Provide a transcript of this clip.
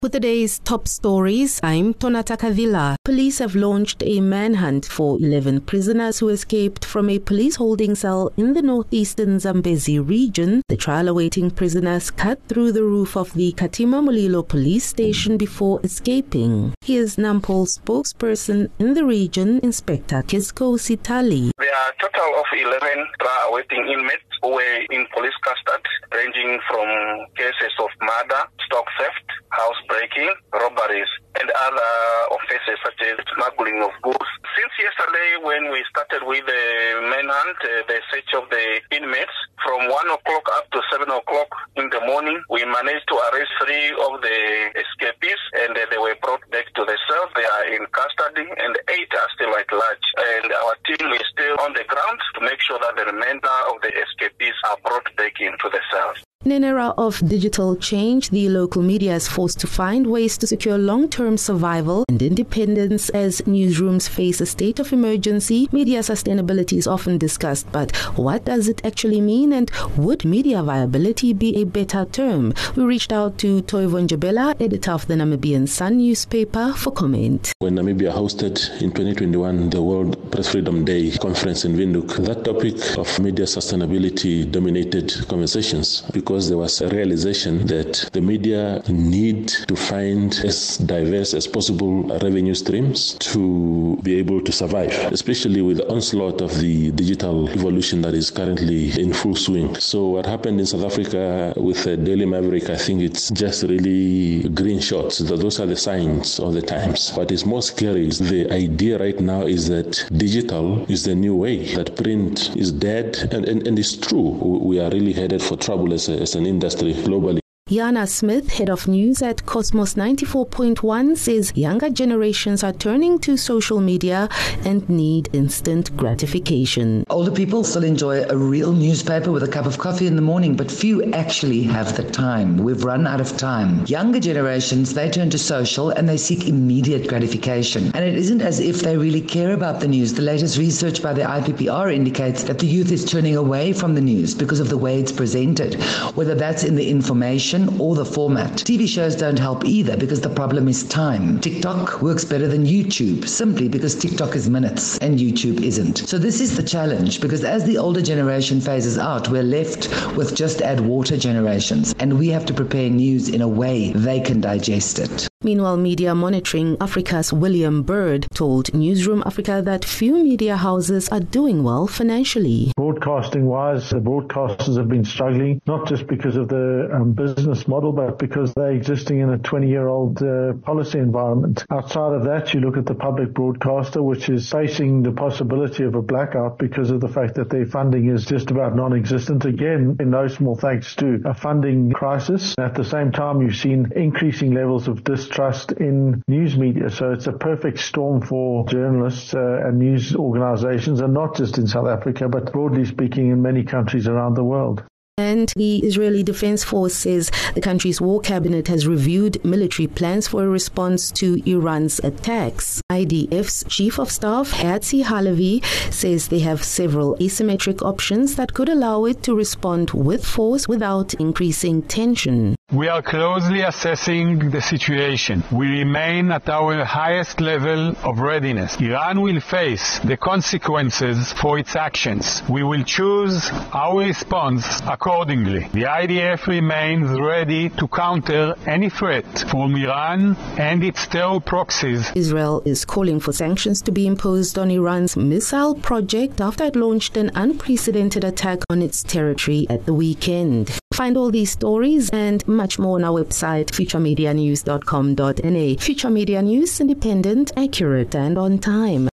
With the day's top stories, I'm Tonata Kavila. Police have launched a manhunt for 11 prisoners who escaped from a police holding cell in the northeastern Zambezi region. The trial-awaiting prisoners cut through the roof of the Katima Mulilo police station before escaping. Here's Nampol spokesperson in the region, Inspector Kisko Sitali. There are a total of 11 trial-awaiting inmates who were in police custody, ranging from cases of murder, stock theft, housebreaking, robberies, and other offences such as smuggling of goods. Since yesterday, when we started with the manhunt, the search of the inmates, from 1 o'clock up to 7 o'clock in the morning, we managed to arrest 3 of the escapees, and they were brought back to the cells. They are in custody, and 8 are still at large. And our team is still on the ground to make sure that the remainder of the escapees are brought back into the cells. In an era of digital change, the local media is forced to find ways to secure long-term survival and independence as newsrooms face a state of emergency. Media sustainability is often discussed, but what does it actually mean, and would media viability be a better term? We reached out to Toivo Njabela, editor of the Namibian Sun newspaper, for comment. When Namibia hosted in 2021 the World Press Freedom Day conference in Windhoek, that topic of media sustainability dominated conversations because there was a realization that the media need to find as diverse as possible revenue streams to be able to survive, especially with the onslaught of the digital evolution that is currently in full swing. So what happened in South Africa with the Daily Maverick, I think it's just really green shots. Those are the signs of the times. What is most scary is the idea right now is that digital is the new way, that print is dead, and it's true. We are really headed for trouble as an industry globally. Yana Smith, head of news at Cosmos 94.1, says younger generations are turning to social media and need instant gratification. Older people still enjoy a real newspaper with a cup of coffee in the morning, but few actually have the time. We've run out of time. Younger generations, they turn to social and they seek immediate gratification. And it isn't as if they really care about the news. The latest research by the IPPR indicates that the youth is turning away from the news because of the way it's presented, whether that's in the information or the format. TV shows don't help either because the problem is time. TikTok works better than YouTube simply because TikTok is minutes and YouTube isn't. So this is the challenge, because as the older generation phases out, we're left with just add water generations, and we have to prepare news in a way they can digest it. Meanwhile, Media Monitoring Africa's William Bird told Newsroom Africa that few media houses are doing well financially. Broadcasting-wise, the broadcasters have been struggling, not just because of the business model, but because they're existing in a 20-year-old policy environment. Outside of that, you look at the public broadcaster, which is facing the possibility of a blackout because of the fact that their funding is just about non-existent. Again, in no small thanks to a funding crisis. At the same time, you've seen increasing levels of distrust in news media. So it's a perfect storm for journalists and news organizations, and not just in South Africa, but broadly speaking in many countries around the world. And the Israeli Defense Force says the country's war cabinet has reviewed military plans for a response to Iran's attacks. IDF's Chief of Staff, Herzi Halevi, says they have several asymmetric options that could allow it to respond with force without increasing tension. We are closely assessing the situation. We remain at our highest level of readiness. Iran will face the consequences for its actions. We will choose our response accordingly. The IDF remains ready to counter any threat from Iran and its terror proxies. Israel is calling for sanctions to be imposed on Iran's missile project after it launched an unprecedented attack on its territory at the weekend. Find all these stories and much more on our website, futuremedianews.com.na. Future Media News, independent, accurate, and on time.